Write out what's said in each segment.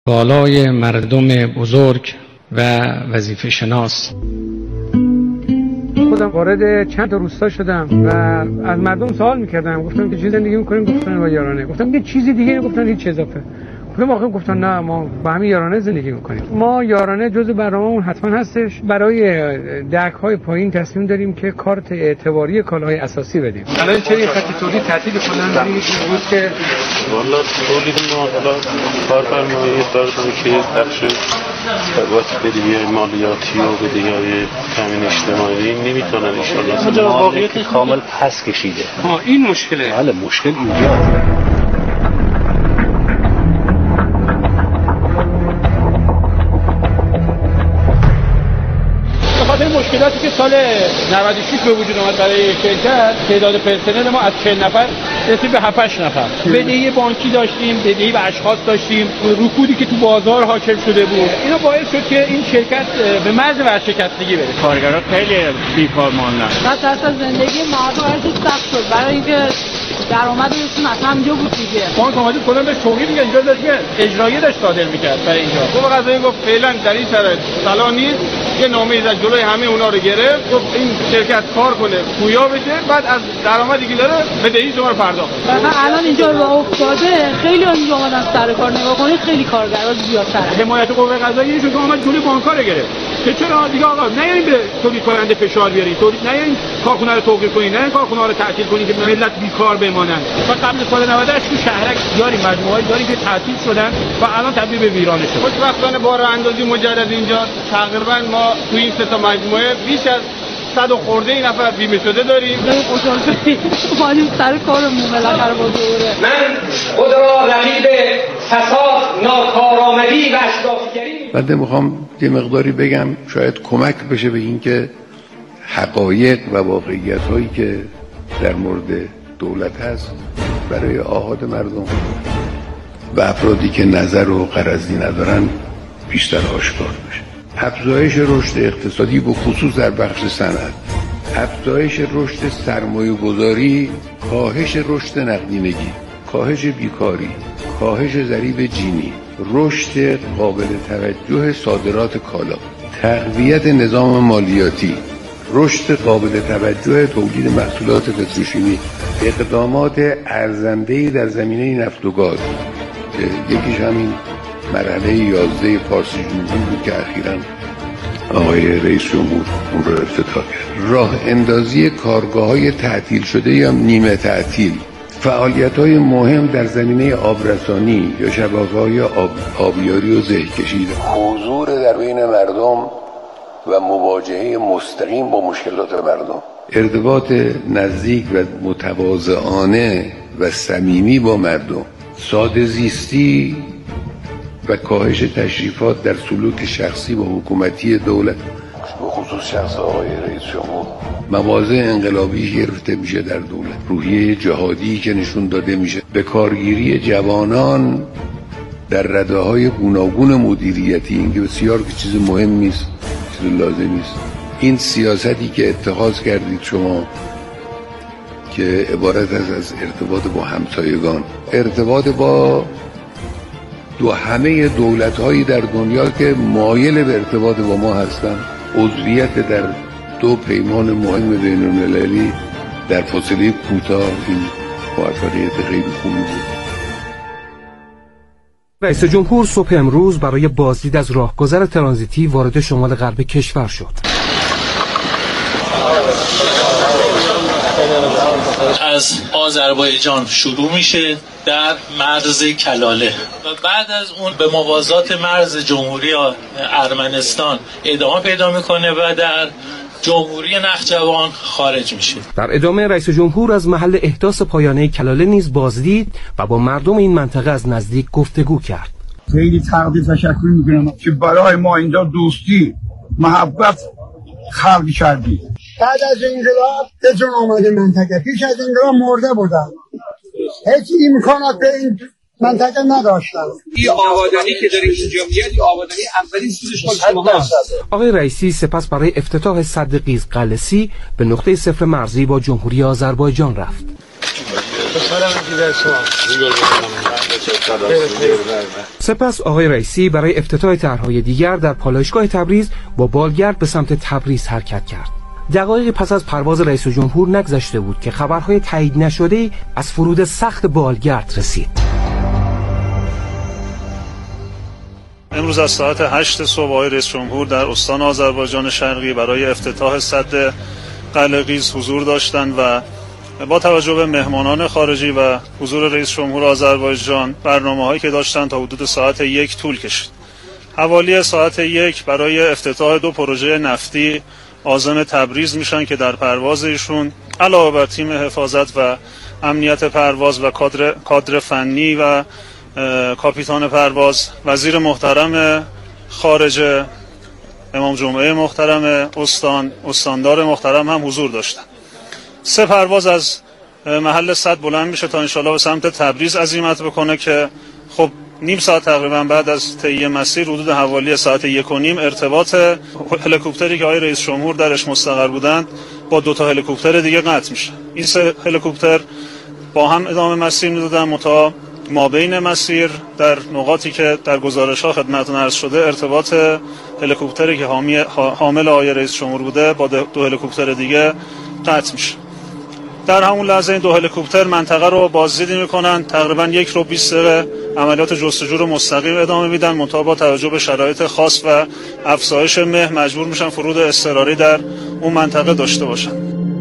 بالای مردم بزرگ و وظیفه شناس. خودم وارد چند تا روستا شدم و از مردم سوال میکردم، گفتم که چه زندگی میکنیم؟ گفتن با یارانه. گفتم که چیزی دیگه؟ گفتن هیچ اضافه. گفتم آخه، گفتن نه، ما با همین یارانه زندگی میکنیم. ما یارانه جزء برنامه‌مون حتما هستش. برای دک‌های پایین تصمیم داریم که کارت اعتباری کالاهای اساسی بدیم. الان چه خط تولید تعطیل کنن برای روز که والا تولید ما حالا کارفرمایی دارن که بخش واسه بدهی مالیاتی و بدهی‌های تامین اجتماعی نمیتونن ان شاء الله واقعیت کامل پس کشیده. این مشکله. بله مشکل اینجاست. این مشکلاتی که سال 96 به وجود اومد برای شرکت، تعداد پرسنل ما از 40 نفر رسید به 7-8 نفر. بدهی بانکی داشتیم، بدهی به اشخاص داشتیم، رکودی که تو بازار حاکم شده بود. اینا باعث شد که این شرکت به مرز ورشکستگی بره. کارگرها خیلی بیکار ماندن. اصلا زندگی مردم خیلی سخت شد برای اینکه درآمدشون اصلا همینجا بود دیگه. بانک اومد کلا به توقیع دیگه اینجا داشت که اجرایی داشت صادر می‌کرد برای اینجا. قوه قضاییه گفت فعلا در این شرایط صلاح نیست. یه نامه از جلوی همه اونا رو گرفت، گفت این شرکت کار کنه، پویا بشه، بعد از درآمدی که داره بدهی شما رو پرداخت. الان اینجا راه افتاده، خیلی اونجا اومدن سر کار، نگاه کنید خیلی کارگرا زیادتر. حمایت قوه قضاییه شو اومد جلوی بانک‌ها رو گرفت. که چرا دیگه آقا نیاین به تولید کننده فشار بیارید، نیاین کارخونه رو توقیف کنید، نیاین کارخونه رو تعطیل کنید که ملت بیکار بمانن. ما قبل سال 98 تو شهرک داریم مجموعه‌ای داریم که تعطیل شدن و الان تبدیل به ویرانه شدن. خوشبختانه بار اندازی مجدد اینجا تقریبا ما تو این سه تا مجموعه بیش از 100 خورده این نفر بیمه شده داریم. مالیم سر کارمون بالاخره با دوره. من خود را رقیب فساد، ناکارآمدی و اشرافیگری. بعد میخوام یه مقداری بگم شاید کمک بشه به این که حقایق و واقعیت هایی که در مورد دولت هست برای آحاد مردم و افرادی که نظر و غرضی ندارن بیشتر آشکار بشه. افزایش رشد اقتصادی به خصوص در بخش صنعت، افزایش رشد سرمایه گذاری، کاهش رشد نقدینگی، کاهش بیکاری، کاهش ضریب جینی، رشد قابل توجه صادرات کالا، تقویت نظام مالیاتی، رشد قابل توجه تولید محصولات پتروشیمی، اقدامات ارزنده‌ای در زمینه نفت و گاز که یکیش همین مرحله 11 پارسی جمهوری بود که اخیراً آقای رئیس جمهور اون رو افتتاح کرد. راه اندازی کارگاه‌های تعطیل شده یا نیمه تعطیل، فعالیت‌های مهم در زمینه آبرسانی یا شبکه‌های آبیاری و زهکشی، حضور در بین مردم و مواجهه مستقیم با مشکلات مردم، ارتباط نزدیک و متواضعانه و صمیمی با مردم، ساده زیستی و کاهش تشریفات در سلوک شخصی و حکومتی دولت به خصوص شخص آقای رئیس جمهور، مواضع انقلابی گرفته میشه در دولت، روحیه جهادی که نشون داده میشه، به کارگیری جوانان در رده‌های گوناگون مدیریتی، این که بسیار چیز مهمی است، چیز لازمی است. این سیاستی که اتخاذ کردید شما که عبارت است از ارتباط با همسایگان، ارتباط با همه دولت‌هایی در دنیا که مایل به ارتباط با ما هستند، عضویت در 2 پیمان مهم بین‌المللی در فاصله کوتاه، این موفقیت خیلی خوبی بود. رئیس جمهور صبح امروز برای بازدید از راهگذر ترانزیتی وارد شمال غرب کشور شد. از آذربایجان شروع میشه در مرز کلاله و بعد از اون به موازات مرز جمهوری ارمنستان ادامه پیدا میکنه و در جمهوری نخجوان خارج میشه. در ادامه رئیس جمهور از محل احداث پایانه کلاله نیز بازدید و با مردم این منطقه از نزدیک گفتگو کرد. خیلی تشکر میکنم که برای ما اینجا دوستی، محبت خلق کردی. بعد از انقلاب به جون آمده منطقه، پیش از انقلاب مرده بودن، هیچ امکانات به این منطقه نداشتن. این آبادانی که داره اینجا میاد، این آبادانی اولین سودش مال شما هست. آقای رئیسی سپس برای افتتاح سد قیز قلسی به نقطه صفر مرزی با جمهوری آذربایجان رفت. سپس آقای رئیسی برای افتتاح طرح‌های دیگر در پالایشگاه تبریز با بالگرد به سمت تبریز حرکت کرد. دقایقی پس از پرواز رئیس جمهور نگذشته بود که خبرهای تایید نشده از فرود سخت بالگرد رسید. امروز از ساعت 8 صبح آقای رئیس جمهور در استان آذربایجان شرقی برای افتتاح سد قلعه‌قیز حضور داشتند و با توجه به مهمانان خارجی و حضور رئیس جمهور آذربایجان برنامه‌هایی که داشتند تا حدود ساعت 1 طول کشید. حوالی ساعت 1 برای افتتاح 2 پروژه نفتی عازم تبریز میشن که در پرواز ایشون علاوه بر تیم حفاظت و امنیت پرواز و کادر فنی و کاپیتان پرواز، وزیر محترم خارجه، امام جمعه محترم استاندار محترم هم حضور داشتن. 3 پرواز از محل سد بلند میشه تا انشالله به سمت تبریز عزیمت بکنه که خب نیم ساعت تقریبا بعد از طی مسیر حدود حوالی ساعت 1:30 ارتباط هلیکوپتری که آقای رئیس جمهور درش مستقر بودند با 2 تا هلیکوپتر دیگه قطع میشه. این 3 هلیکوپتر با هم ادامه مسیر میدادن متا ما بین مسیر در نقاطی که در گزارش‌ها خدمتتون عرض شده ارتباط هلیکوپتری که حامل آقای رئیس جمهور بوده با 2 هلیکوپتر دیگه قطع میشه. در همون لحظه این 2 هلیکوپتر منطقه رو بازدید میکنن، تقریبا 1 رو 20 دقیقه عملیات جستجو رو مستقیم ادامه میدن، منتها با توجه به شرایط خاص و افزایش مه مجبور میشن فرود اضطراری در اون منطقه داشته باشن.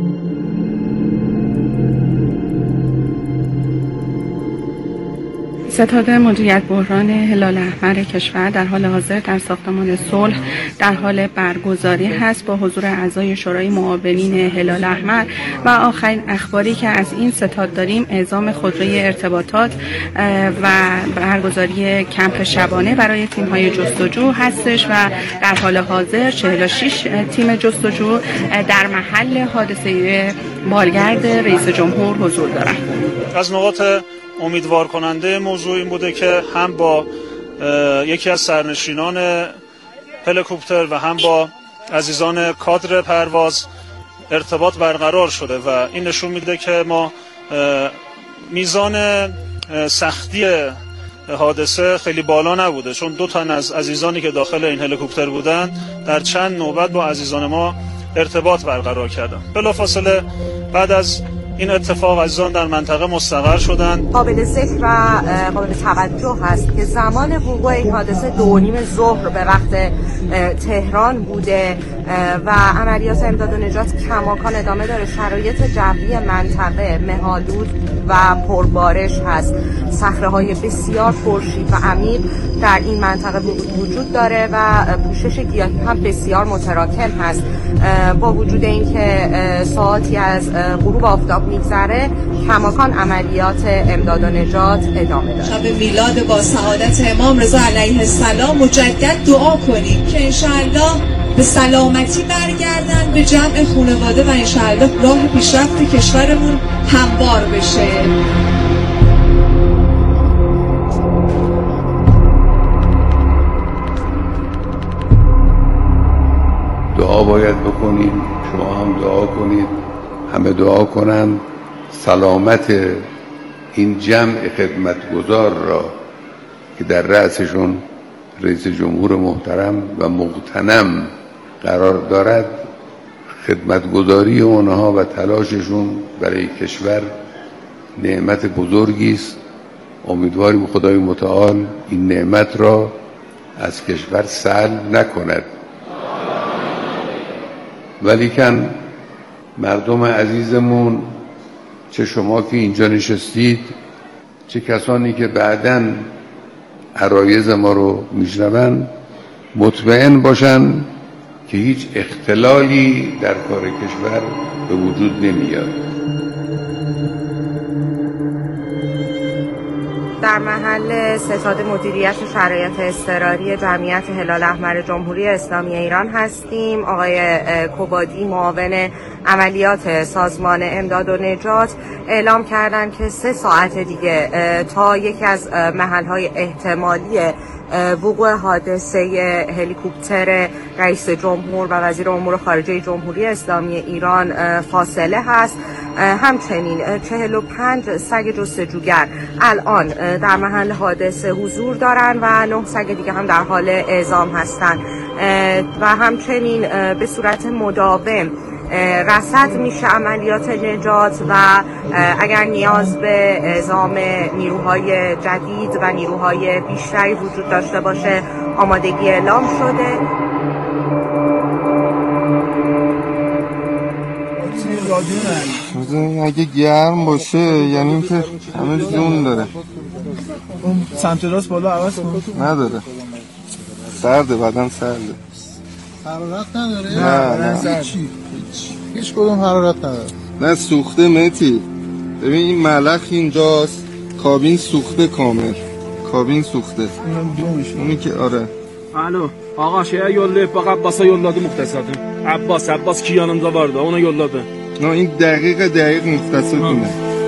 ستاد مدیریت بحران هلال احمر کشور در حال حاضر در ساختمان صلح در حال برگزاری هست با حضور اعضای شورای معاونین هلال احمر و آخرین اخباری که از این ستاد داریم اعزام خودروی ارتباطات و برگزاری کمپ شبانه برای تیم‌های جستجو هستش و در حال حاضر 46 تیم جستجو در محل حادثه بالگرد رئیس جمهور حضور دارند. از نقاط امیدوار کننده موضوع این بوده که هم با یکی از سرنشینان هلیکوپتر و هم با عزیزان کادر پرواز ارتباط برقرار شده و این نشون میده که ما میزان سختی حادثه خیلی بالا نبوده، چون 2 تن از عزیزانی که داخل این هلیکوپتر بودن در چند نوبت با عزیزان ما ارتباط برقرار کردن. بلافاصله بعد از این اتفاق عزیزان در منطقه مستقر شدن. قابل ذکر و قابل توجه هست که زمان وقوع این حادثه 2:30 ظهر به وقت تهران بوده و عملیات امداد و نجات کماکان ادامه داره. شرایط جوی منطقه مه‌آلود و پربارش هست. صخره‌های بسیار خورشید و عمیق در این منطقه وجود داره و پوشش گیاهی هم بسیار متراکم هست. با وجود اینکه ساعتی از غروب آفتاب میگذره کماکان عملیات امداد و نجات ادامه داره. شب میلاد با سعادت امام رضا علیه السلام مجدد دعا کنیم که انشاءالله به سلامتی برگردن به جمع خانواده و انشاءالله راه پیشرفت کشورمون هموار بشه. دعا باید بکنیم، شما هم دعا کنید، همه دعا کنند سلامت این جمع خدمتگزار را که در رأسشون رئیس جمهور محترم و مغتنم قرار دارد، خدمتگزاری اونها و تلاششون برای کشور نعمت بزرگی است. امیدواریم خدای متعال این نعمت را از کشور سلب نکند. ولیکن مردم عزیزمون، چه شما که اینجا نشستید، چه کسانی که بعداً عرایض ما رو میشنوند، مطمئن باشن که هیچ اختلالی در کار کشور به وجود نمیاد. در محل ستاد مدیریت شرایط اضطراری جمعیت هلال احمر جمهوری اسلامی ایران هستیم. آقای کوبادی معاون عملیات سازمان امداد و نجات اعلام کردند که 3 ساعت دیگه تا یکی از محل‌های احتمالی وقوع حادثه هلیکوپتر رئیس جمهور و وزیر امور خارجه جمهوری اسلامی ایران فاصله هست. همچنین 45 سگ جستجوگر الان در محل حادثه حضور دارند و 9 سگ دیگه هم در حال اعزام هستند و همچنین به صورت مداوم رصد میشه عملیات نجات و اگر نیاز به اعزام نیروهای جدید و نیروهای بیشتری وجود داشته باشه آمادگی اعلام شده. اگه گرم باشه یعنی اینکه همه جون داره. اون سمت راست بالا عوض کن. نداره. سرده، بدن سرده. حرارت نداره؟ نه هیچی. هیچ کدوم حرارت نداره. نه سوخته متی. ببین این ملخ اینجاست. کابین سوخته کامل. کابین سوخته. اونی که آره. الو آقا şeyə yollayıb bax Abbasa yolladı muxtasardım. Abbas ki yanımda vardı ona yolladı. نه این دقیق مختصر کنه.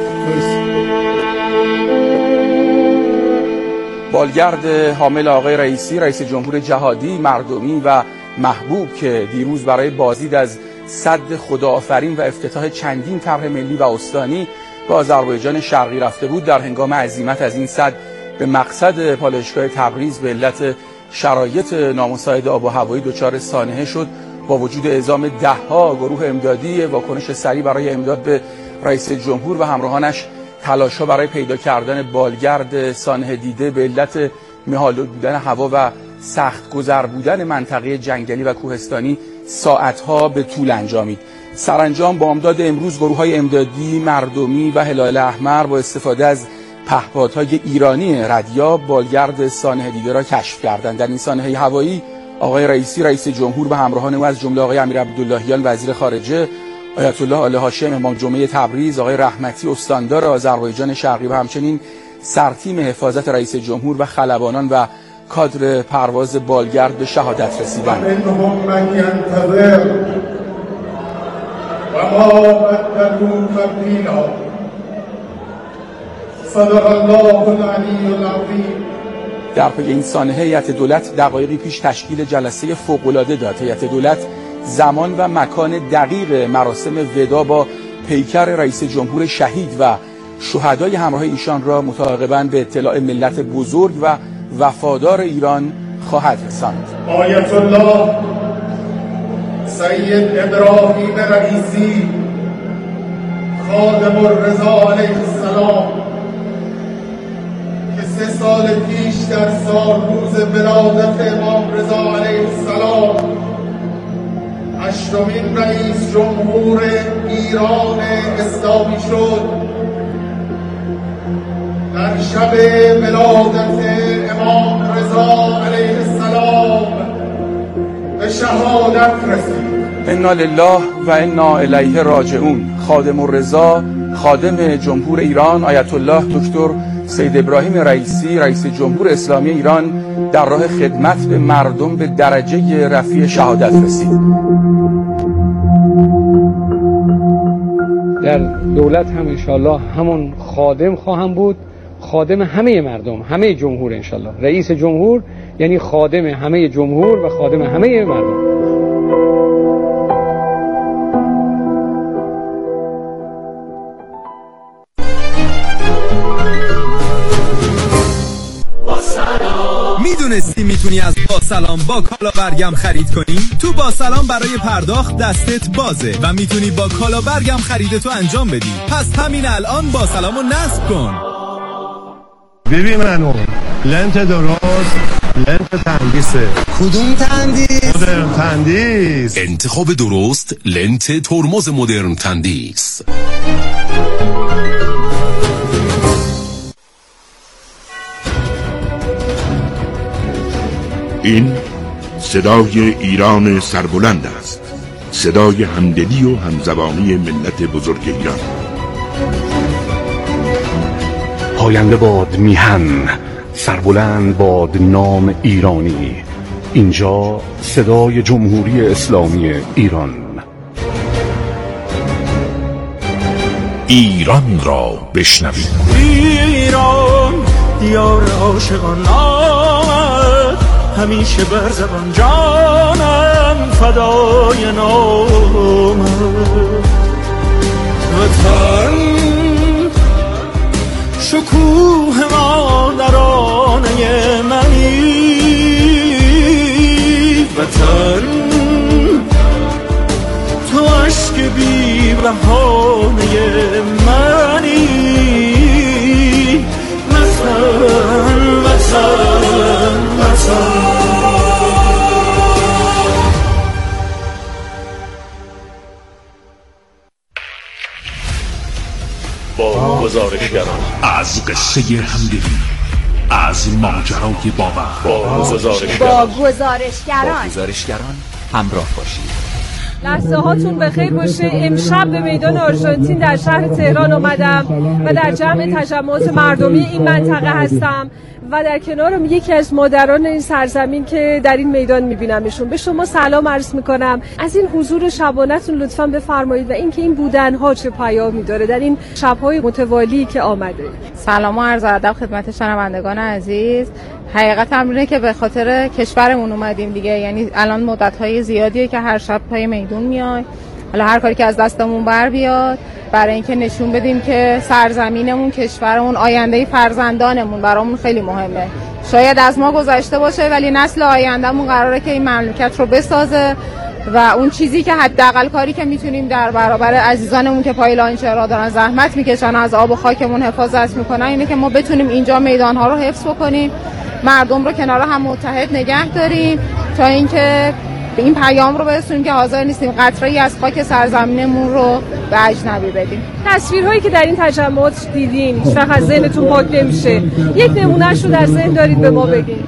بالگرد حامل آقای رئیسی رئیس جمهور جهادی مردمی و محبوب که دیروز برای بازدید از سد خداآفرین و افتتاح چندین طرح ملی و استانی به آذربایجان شرقی رفته بود، در هنگام عزیمت از این سد به مقصد پالایشگاه تبریز به علت شرایط نامساعد آب و هوایی دچار سانحه شد. با وجود اعزام ده‌ها گروه امدادی واکنش سریع برای امداد به رئیس جمهور و همراهانش تلاش‌ها برای پیدا کردن بالگرد سانحه دیده به علت مه‌آلود بودن هوا و سخت گذر بودن منطقه جنگلی و کوهستانی ساعتها به طول انجامید. سرانجام با امداد امروز گروه‌های امدادی مردمی و هلال احمر با استفاده از پهپادهای ایرانی ردیاب بالگرد سانحه دیده را کشف کردند. در این سانحه هوایی آقای رئیسی رئیس جمهور و همراهان او از جمله آقای امیر عبداللهیان وزیر خارجه، آیت الله آل هاشم امام جمعه تبریز، آقای رحمتی استاندار آذربایجان شرقی و همچنین سرتیم حفاظت رئیس جمهور و خلبانان و کادر پرواز بالگرد به شهادت رسیدند. در پی این سانحه هیئت دولت دقایقی پیش تشکیل جلسه فوق‌العاده داد. هیئت دولت زمان و مکان دقیق مراسم وداع با پیکر رئیس جمهور شهید و شهدای همراه ایشان را متعاقباً به اطلاع ملت بزرگ و وفادار ایران خواهد رساند. آیت الله سید ابراهیم رئیسی خادم الرضا علیه السلام که 3 سال پیش در سالروز ولادت امام رضا علیه السلام 8مین رئیس جمهور ایران اسلامی شد، در شب ولادت امام رضا علیه السلام به شهادت رسید. انا لله و انا الیه راجعون. خادم الرضا خادم جمهور ایران آیت الله دکتر سید ابراهیم رئیسی رئیس جمهور اسلامی ایران در راه خدمت به مردم به درجه رفیع شهادت رسید. در دولت هم انشالله همون خادم خواهم بود، خادم همه مردم، همه جمهور انشالله. رئیس جمهور یعنی خادم همه جمهور و خادم همه مردم. میدونستی میتونی از با سلام با کالا برگم خرید کنی؟ تو با سلام برای پرداخت دستت بازه و میتونی با کالا برگم خریدتو انجام بدی. پس همین الان با سلامو نصب کن. ببین منو لنت درست، لنت تندیسه. کدوم تندیس؟ مدرن تندیس. انتخاب درست لنت ترمز مدرن تندیس. این صدای ایران سربلند است، صدای همدلی و همزبانی ملت بزرگ ایران. پاینده باد میهن، سربلند باد نام ایرانی. اینجا صدای جمهوری اسلامی ایران. ایران را بشنوید. ایران دیار عاشقان همیشه بر زبان جانم فدای نامت. وطن شکوه مادرانه منی، وطن تو عشق بی بهانه منی. وطن وطن وطن. با گزارشگران از قصه همدلی، از ماجرای باور، با گزارشگران همراه باشید. لحظه هاتون بخیر باشه. امشب به میدان آرژانتین در شهر تهران اومدم و در جمع تجمعات مردمی این منطقه هستم و در کنارم یکی از مادران این سرزمین که در این میدان میبینمشون. به شما سلام عرض میکنم. از این حضور شبانه‌تون لطفاً بفرمایید و اینکه این بودن‌ها چه پیامی داره در این شب‌های متوالی که آمده. سلام و عرض ادب خدمت شنوندگان عزیز. حقیقت امره که به خاطر کشورمون اومدیم دیگه، یعنی الان مدت‌های زیادیه که هر شب پای میدون میایم. حالا هر کاری که از دستمون بر بیاد برای اینکه نشون بدیم که سرزمینمون، کشورمون، آینده فرزندانمون برامون خیلی مهمه. شاید از ما گذشته باشه ولی نسل آیندهمون قراره که این مملکت رو بسازه و اون چیزی که حداقل کاری که میتونیم در برابر عزیزانمون که پای لاینچرها دارن زحمت میکشن، از آب و خاکمون حفاظت میکنن، اینه که ما بتونیم اینجا میدانها رو حفظ بکنیم، مردم رو کنار هم متحد نگه داریم تا اینکه به این پیام رو برسونیم که حاضر نیستیم قطره‌ای از خاک سرزمینمون رو به اجنبی بدیم. تصویرهایی که در این تجمعات دیدین هیچ وقت از ذهنتون پاک نمیشه. یک نمونهش رو در ذهن دارید به ما بگین.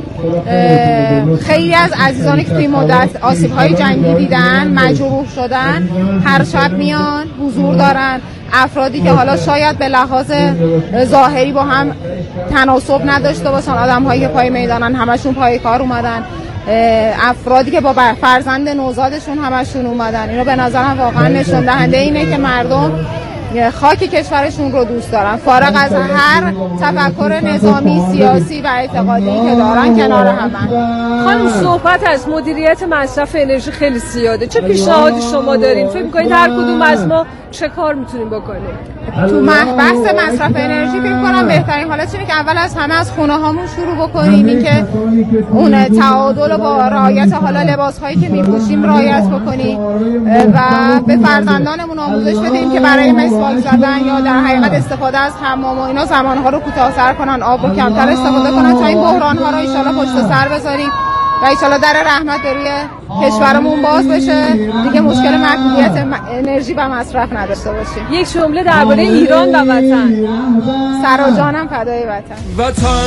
خیلی از عزیزانی که توی مدت آسیب‌های جنگی دیدن، مجروح شدن، هر شب میان حضور دارن. افرادی که حالا شاید به لحاظ ظاهری با هم تناسب نداشته باشن، آدم‌هایی که پای میدانن همشون پای کار اومدن، افرادی که با فرزند نوزادشون همشون اومدن. اینو به نظرم واقعا نشون دهنده اینه که مردم خاک کشورشون رو دوست دارن، فارغ از هر تفکر نظامی، سیاسی و اعتقادی که دارن کنار همن. خانم صحبت از مدیریت مصرف انرژی خیلی زیاده. چه پیشنهادی شما دارین؟ فکر می‌کنید هر کدوم از ما چه کار میتونیم بکنیم؟ تو بحث مصرف انرژی فکر کنم بهترین حالت اینه که اول از همه از خونه هامون شروع بکنیم، این که اون تعادل با رعایت حالا لباس‌هایی که می‌پوشیم رعایت بکنیم و به فرزندانمون آموزش بدیم که برای مسواک زدن یا در حقیقت استفاده از حمام و اینا زمان‌ها رو کوتاه‌تر کنن، آب رو کمتر استفاده کنن تا این بحران‌ها رو ان شاءالله پشت سر بذاریم و ان شاءالله در رحمت به روی کشورمون باز بشه، دیگه مشکل محدودیت انرژی و مصرف نداشته باشیم. یک جمله درباره ایران و وطن. سر و جانم فدای وطن. وطن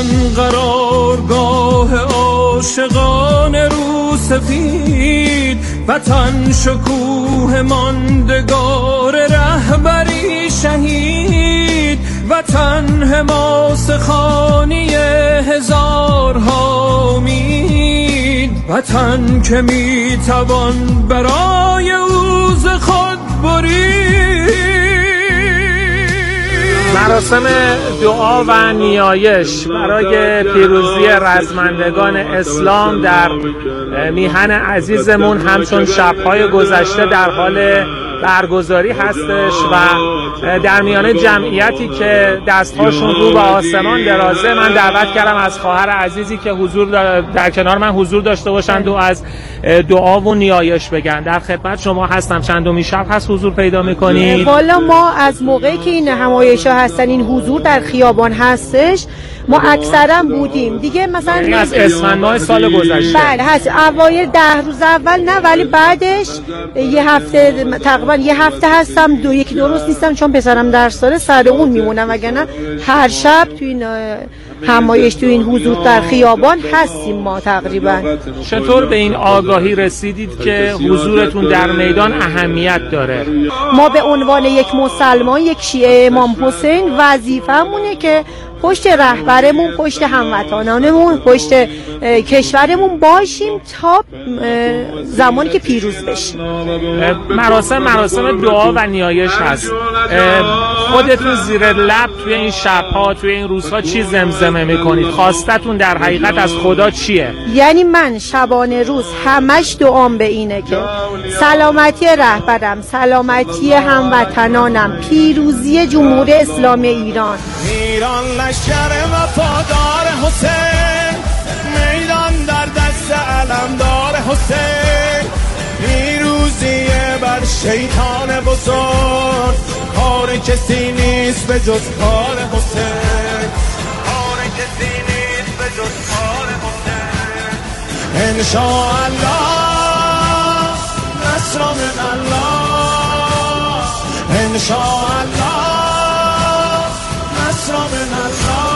قرارگاه عاشقان رو سفید، وطن شکوه ماندگار رهبری شهید، وطن حماس خانی هزارها امید، وطن که میتوان برای اوز خود برید. مراسم دعا و نیایش برای پیروزی رزمندگان اسلام در میهن عزیزمون همچون شب‌های گذشته در حال برگزاری هستش و در میانه جمعیتی که دستهاشون رو به آسمان درازه، من دعوت کردم از خواهر عزیزی که در کنار من حضور داشته باشند و از دعا و نیایش بگن. در خدمت شما هستم. چندمی شب هست حضور پیدا می‌کنید؟ والا ما از موقعی که این نمایش‌ها هستن، این حضور در خیابان هستش، ما اکثرا بودیم دیگه. مثلا از اسفند ماه سال گذشته بله هست، اوایل 10 روز اول نه، ولی بعدش یه هفته تقریبا یه هفته هستم، یکی دو روز نیستم چون پسرم درس داره، سر اون میمونم، وگرنه هر شب تو این همایش، تو این حضور در خیابان هستیم ما تقریبا. چطور به این آگاهی رسیدید که حضورتون در میدان اهمیت داره؟ ما به عنوان یک مسلمان، یک شیعه امام حسین، وظیفه‌مونه که پشت رهبرمون، پشت هموطنانمون، پشت کشورمون باشیم تا زمانی که پیروز بشیم. مراسم دعا و نیایش هست. خودتون زیر لب توی این شب‌ها، توی این روزها چی زمزمه میکنید؟ خواستتون در حقیقت از خدا چیه؟ یعنی من شبانه روز همش دعام به اینه که سلامتی رهبرم، سلامتی هموطنانم، پیروزی جمهوری اسلامی ایران. ایران لشکر وفادار حسین، میدان در دست علمدار حسین، پیروزی بر شیطان بزرگ، کار کسی نیست به جز کار حسین، کار کسی نیست به جز کار حسین. انشاءالله نصر من الله، انشاءالله نصر من الله.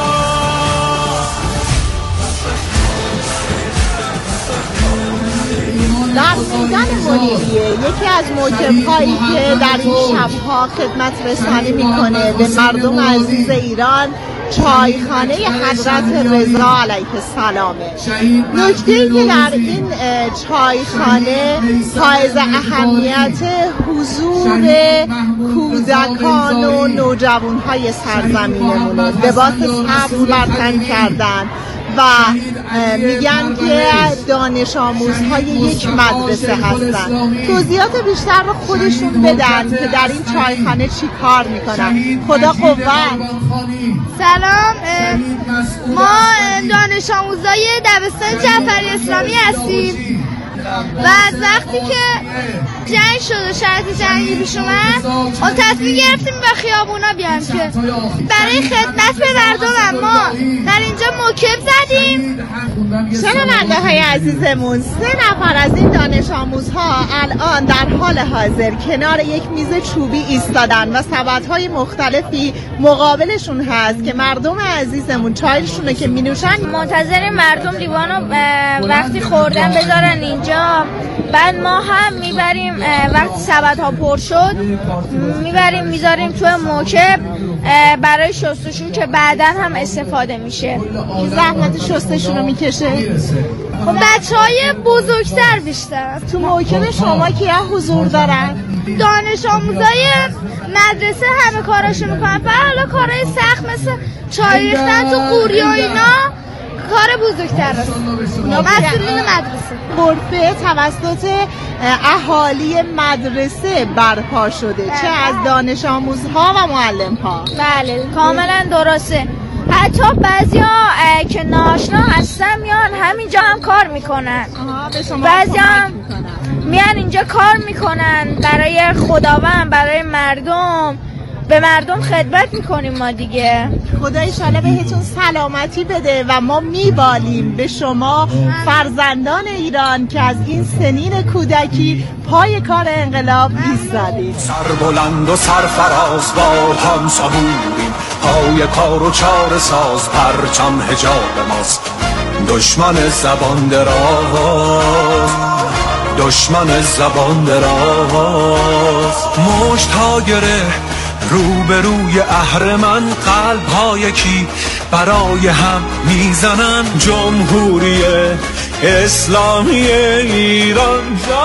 در میدان منیریه یکی از موکب‌هایی که در این شب‌ها خدمت رسانی میکنه به مردم عزیز ایران چایخانه حضرت رضا علیه السلامه. نکته‌ای که در این چایخانه حائز اهمیت حضور کودکان و نوجوان‌های سرزمینمونه. لباس سبز بر تن کردن و میگن که دانش آموزهای یک مدرسه هستن. توضیحات بیشتر رو خودشون بدن که در این چایخانه چی کار میکنن. خدا قوت. سلام، ما دانش آموزای دبستان جعفری اسلامی هستیم و از وقتی که جنگ شد و شرط جنگی پیش اومد ما تصمیم گرفتیم به خیابونا بیایم که برای خدمت به مردم. ما در اینجا موکب زدیم. شنونده های عزیزمون، 3 نفر از این دانش آموزها الان در حال حاضر کنار یک میز چوبی ایستادن و سبدهای مختلفی مقابلشون هست که مردم عزیزمون چایشونه که می نوشن. منتظر مردم لیوانو وقتی خوردن بذارن اینجا، بعد ما هم میبریم وقتی سبدها پر شد میبریم میذاریم توی موکب برای شستشو که بعداً هم استفاده میشه. زحمت شستشو رو میکشه؟ خب بچهای بزرگتر بیشتر. تو موکب شما کیا حضور دارن؟ دانش آموزای مدرسه همه کاراشو میکنن، فقط حالا کارهای سخت مثل چای ریختن تو قوری و اینا کار بزرگتر است. مسئولین مدرسه. غرفه توسط اهالی مدرسه برپا شده، چه از دانش آموزها و معلم‌ها. بله کاملا درسته. حتی بعضیا که ناآشنا هستن میان همینجا هم کار میکنن. بعضیا هم میان اینجا کار میکنن برای خداوند، برای مردم. به مردم خدمت میکنیم ما دیگه. خدا ایشالا بهتون سلامتی بده و ما میبالیم به شما فرزندان ایران که از این سنین کودکی پای کار انقلاب ایستادید. سر بلند و سرفراز با هم صبوریم، پای کار و چاره ساز پرچم حجاب ماست. دشمن زبان دراز، دشمن زبان دراز، مشت ها گره روبروی اهرمن، قلب ها یکی برای هم میزنن. جمهوری اسلامی ایران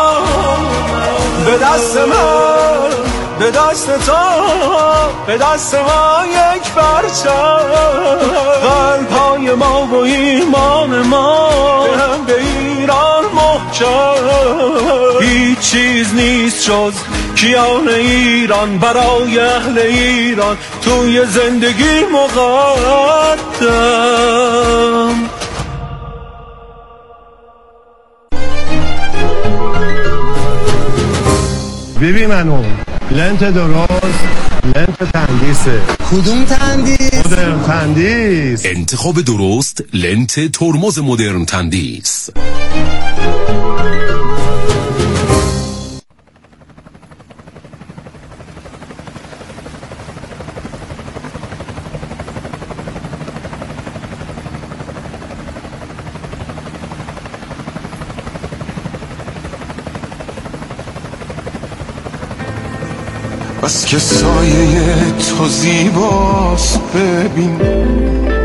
به دست من، به دست تو، به دست ما یک پرچم. قلب های ما و ایمان ما به ایران محکم. هیچ چیز نیست جز کیان ایران برای اهل ایران توی زندگی مقدم. بیبی منو لنت درست، لنت تندیسه. کدوم تندیس؟ مدرن تندیس. انتخاب درست لنت ترمز مدرن تندیس. بس که سایه تو زیباست، ببین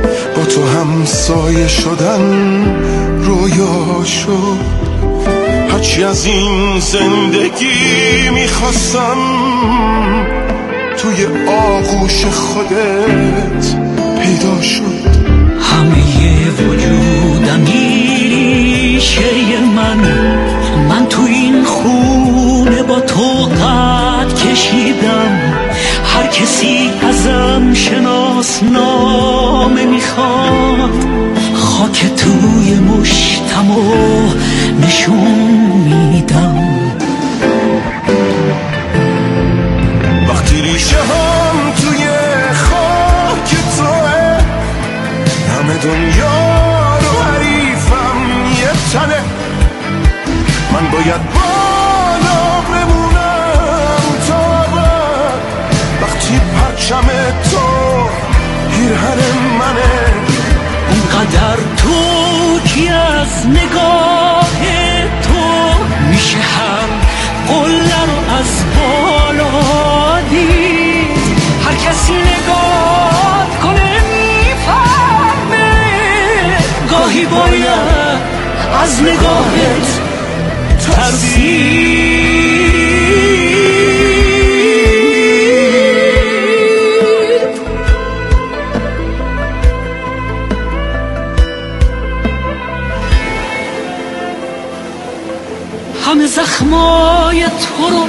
تو همسایه شدن رویا شد. هرچی از این زندگی میخواستم توی آغوش خودت پیدا شد. همه وجودم ریشه من تو این خونه با تو قد کشیدم. هر کسی ازم شناسنامه میخواد، خاک توی مشتم و نشون میدم. وقتی ریشه هم توی خاک توه، همه دنیا رو حریفم یه تنه. من باید بالا بمونم تا وقتی پرچم تو پیرهن منه. اونقدر تو کی از نگاه تو میشه هر قله رو از بالا دید. هر کسی نگاه کنه میفهمه، گاهی باید از نگاهت ترسید. همه زخمای تو رو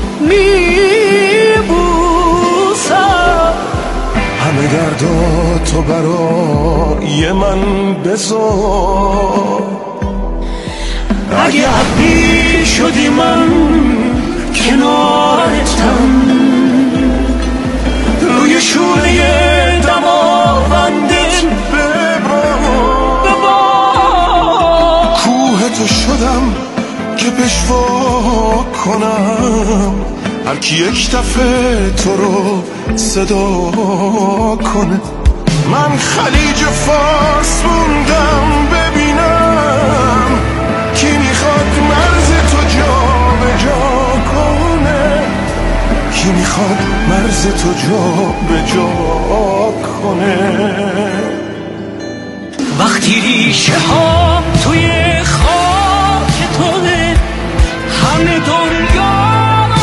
میبوسم، همه دردا تو برای من بذار. اگه عبی شدی من کنارتم، روی شونه دماوندت ببار. کوه تو شدم که پشوا کنم، هر کی یک دفعه تو رو صدا کنه. من خلیج فارس موندم ببینم کی میخواد مرز تو جا به جا کنه، کی میخواد مرز تو جا به جا کنه. وقتی ریشه ها توی خاک توه، همه دنیا رو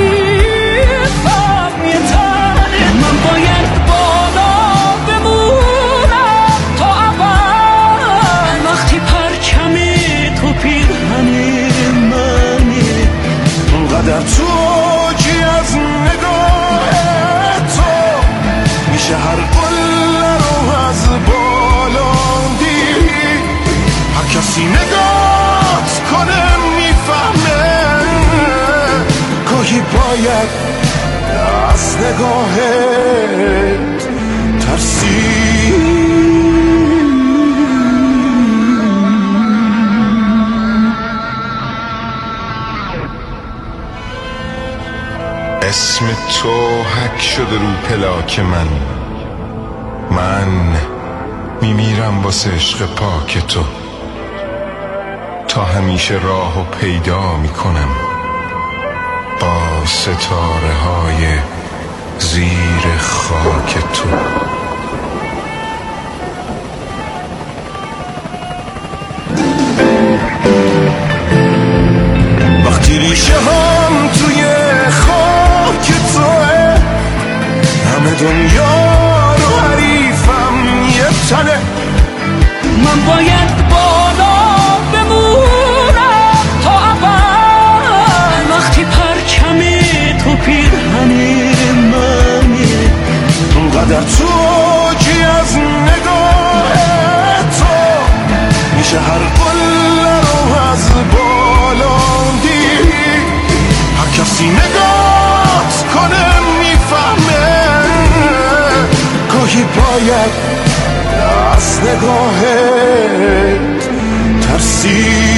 حریفم یه تنه. من باید بالا بمونم تا اول، وقتی پرچم تو پیرهن منه. اونقدر تو جی از نگاه تو میشه هر قله رو از بالا دید. هر کسی نگات کنه میفهمه، گاهی باید از نگاهت ترسید. اسم تو حک شده رو پلاک من میمیرم واسه عشق پاک تو. تا همیشه راهو پیدا میکنم با ستاره های زیر خاک تو. وقتی ریشه هم توی خاک توه، همه دنیا رو حریفم یه تنه. من باید بالا بمونم تا اول، وقتی پرچم تو پیرهن منه. اونقدر تو جی از نگاه تو میشه هر قله رو از بالا دید. هر کسی نگات کنه میفهمه، گاهی باید از نگاهت ترسید.